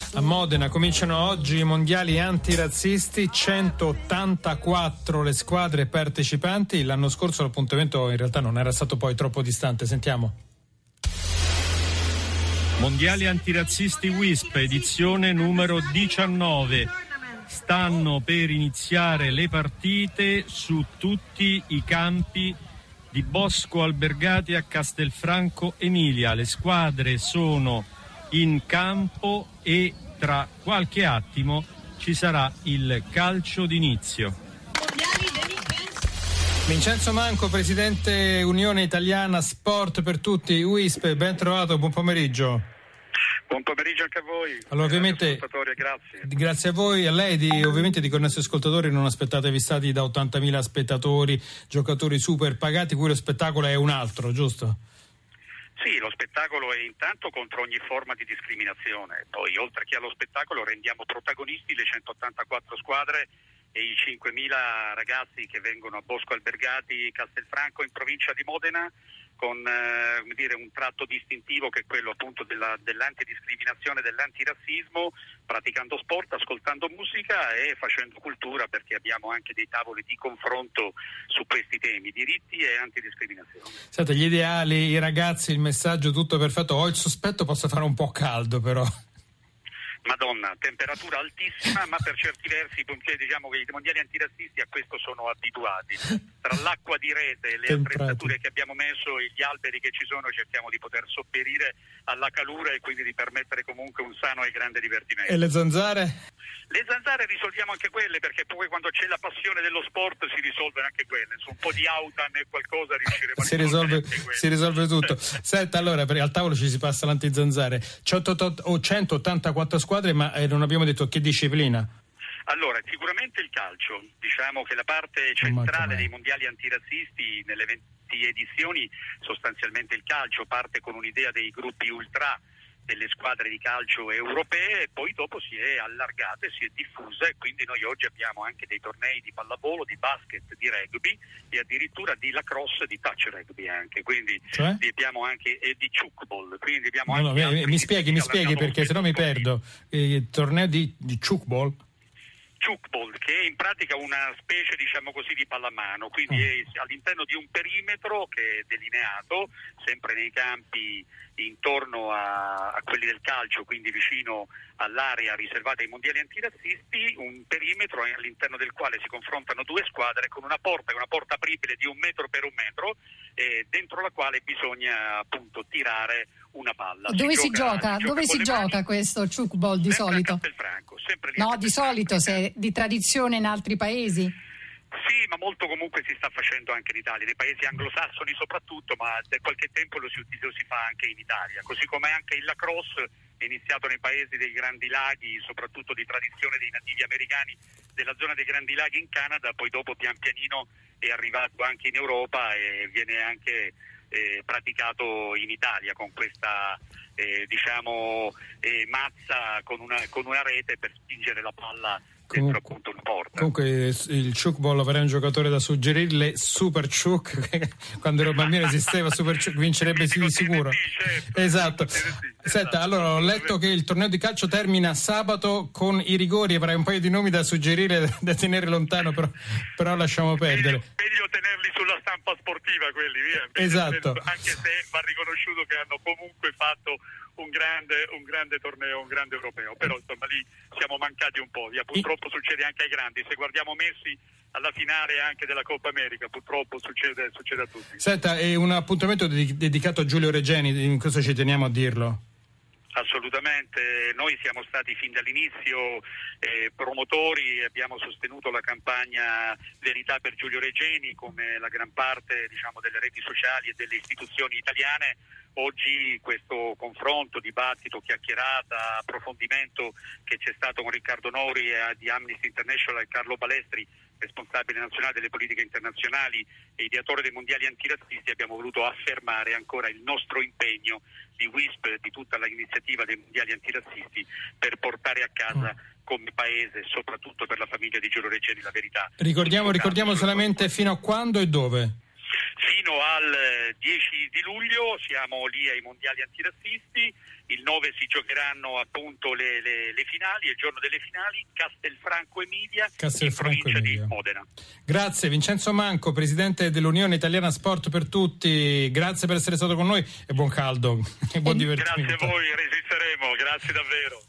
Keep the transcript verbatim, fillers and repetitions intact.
A Modena cominciano oggi i mondiali antirazzisti, centottantaquattro le squadre partecipanti. L'anno scorso l'appuntamento in realtà non era stato poi troppo distante. Sentiamo. Mondiali antirazzisti W I S P, edizione numero diciannove. Stanno per iniziare le partite su tutti i campi di Bosco Albergati a Castelfranco Emilia. Le squadre sono in campo e tra qualche attimo ci sarà il calcio d'inizio. Vincenzo Manco, presidente Unione Italiana Sport per Tutti, W I S P, ben trovato, buon pomeriggio. Buon pomeriggio anche a voi. Allora, ovviamente, grazie. Grazie a voi, a lei, di, ovviamente di Connessi Ascoltatori non aspettatevi stati da ottantamila spettatori, giocatori super pagati, cui lo spettacolo è un altro, giusto? Sì, lo spettacolo è intanto contro ogni forma di discriminazione, poi oltre che allo spettacolo rendiamo protagonisti le centottantaquattro squadre e i cinquemila ragazzi che vengono a Bosco Albergati, Castelfranco in provincia di Modena, con eh, come dire, un tratto distintivo che è quello appunto della, dell'antidiscriminazione, dell'antirazzismo, praticando sport, ascoltando musica e facendo cultura, perché abbiamo anche dei tavoli di confronto su questi temi, diritti e antidiscriminazione. Senta, gli ideali, i ragazzi, il messaggio, tutto perfetto. Ho il sospetto possa fare un po' caldo però. Madonna, temperatura altissima, ma per certi versi diciamo che i mondiali antirazzisti a questo sono abituati. Tra l'acqua di rete, le attrezzature che abbiamo messo e gli alberi che ci sono, cerchiamo di poter sopperire alla calura e quindi di permettere comunque un sano e grande divertimento. E le zanzare? Le zanzare risolviamo anche quelle, perché poi quando c'è la passione dello sport si risolve anche quelle. Su un po' di autan e qualcosa riusciremo si a risolvere risolve, anche quelle. Si risolve tutto. Senta, allora, perché al tavolo ci si passa l'antizanzare. centottantaquattro squadre, ma eh, non abbiamo detto che disciplina. Allora, sicuramente il calcio. Diciamo che la parte centrale dei mondiali antirazzisti nelle venti edizioni, sostanzialmente il calcio, parte con un'idea dei gruppi ultra delle squadre di calcio europee e poi dopo si è allargata e si è diffusa, e quindi noi oggi abbiamo anche dei tornei di pallavolo, di basket, di rugby e addirittura di lacrosse, di touch rugby anche, quindi cioè? abbiamo anche e di chukball, quindi abbiamo no, anche no, mi, mi spieghi, mi spieghi perché sennò mi perdo. Il torneo di, di chukball? Chukball, che è in pratica una specie, diciamo così, di pallamano, quindi mm. è all'interno di un perimetro che è delineato, sempre nei campi intorno a, a quelli del calcio, quindi vicino all'area riservata ai mondiali antirazzisti, un perimetro all'interno del quale si confrontano due squadre con una porta, una porta apribile di un metro per un metro, eh, dentro la quale bisogna appunto tirare una palla. Dove si, si gioca? si Dove gioca si gioca mani. questo chukball di sempre solito? A Castelfranco, sempre lì no, a di solito, se è di tradizione in altri paesi? Sì, ma molto comunque si sta facendo anche in Italia, nei paesi anglosassoni soprattutto, ma da qualche tempo lo si, lo si fa anche in Italia, così come anche il lacrosse è iniziato nei paesi dei Grandi Laghi, soprattutto di tradizione dei nativi americani della zona dei Grandi Laghi in Canada, poi dopo pian pianino è arrivato anche in Europa e viene anche eh, praticato in Italia con questa eh, diciamo eh, mazza con una, con una rete per spingere la palla dentro appunto il porta. Comunque il chukball, avrei un giocatore da suggerirle, Super Chuk, che quando ero bambino esisteva, Super Chuk vincerebbe di sicuro. Certo, esatto. esatto. Senta, allora ho letto che il torneo di calcio termina sabato con i rigori, avrai un paio di nomi da suggerire da tenere lontano, però, però lasciamo perdere. Meglio, meglio tenerli sulla stampa sportiva quelli, via. Esatto. Anche se va riconosciuto che hanno comunque fatto un grande, un grande torneo, un grande europeo, però insomma lì siamo mancati un po', via. Purtroppo I... succede anche ai grandi, se guardiamo Messi alla finale anche della Coppa America, purtroppo succede, succede a tutti. Senta, è un appuntamento ded- dedicato a Giulio Regeni, in questo ci teniamo a dirlo. Assolutamente, noi siamo stati fin dall'inizio eh, promotori, abbiamo sostenuto la campagna Verità per Giulio Regeni, come la gran parte diciamo delle reti sociali e delle istituzioni italiane. Oggi questo confronto, dibattito, chiacchierata, approfondimento che c'è stato con Riccardo Nori e di Amnesty International e Carlo Balestri, responsabile nazionale delle politiche internazionali e ideatore dei mondiali antirazzisti, abbiamo voluto affermare ancora il nostro impegno di W I S P, di tutta l'iniziativa dei mondiali antirazzisti, per portare a casa come paese, soprattutto per la famiglia di Giulio Regeni, la verità. Ricordiamo, ricordiamo solamente fino a quando e dove? fino al dieci di luglio siamo lì ai mondiali antirazzisti, il nove si giocheranno appunto le, le, le finali, il giorno delle finali, Castelfranco Emilia, Castelfranco in provincia Emilia. di Modena. Grazie Vincenzo Manco, presidente dell'Unione Italiana Sport per Tutti, grazie per essere stato con noi e buon caldo e buon divertimento. Grazie a voi, resisteremo, grazie davvero.